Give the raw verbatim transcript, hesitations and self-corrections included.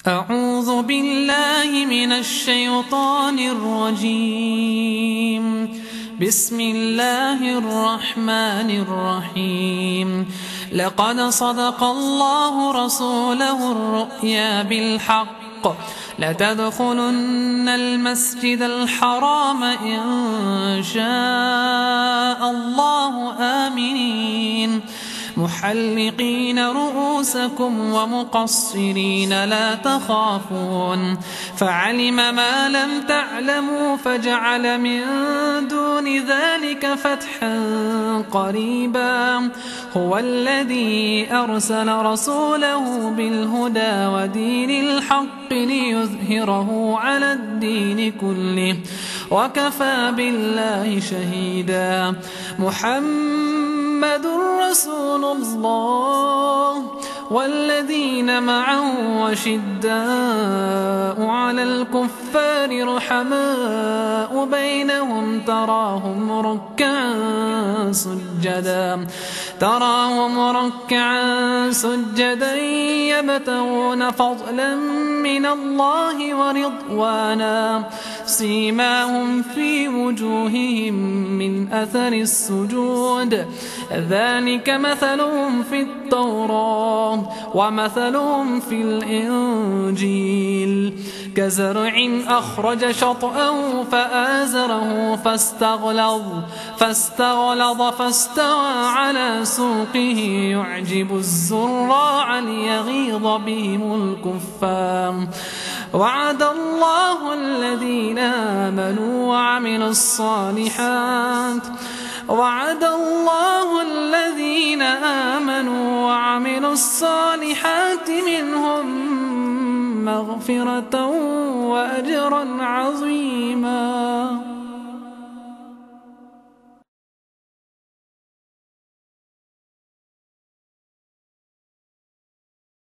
أعوذ بالله من الشيطان الرجيم. بسم الله الرحمن الرحيم. لقد صدق الله رسوله الرؤيا بالحق لتدخلن المسجد الحرام إن شاء الله آمنين محلقين رؤوسكم ومقصرين لا تخافون فعلم ما لم تعلموا فجعل من دون ذلك فتحا قريبا. هو الذي أرسل رسوله بالهدى ودين الحق ليظهره على الدين كله وكفى بالله شهيدا. محمد رسول الله والذين معه وشداء على الكفار رحماء بينهم تراهم ركعا سجدا تراهم ركعا سجدا يبتغون فضلا من الله ورضوانا سيماهم في وجوههم من أثر السجود ذلك مثلهم في التوراة ومثلهم في الإنجيل كزرع أخرج شطأه فآزره فاستغلظ فاستغلظ فاستوى على سوقه يعجب الزراع ليغيظ بهم الكفار. وعد الله الذين آمنوا وعملوا الصالحات وعد الله الذين آمنوا وعملوا الصالحات منهم مغفرة وأجرا عظيما.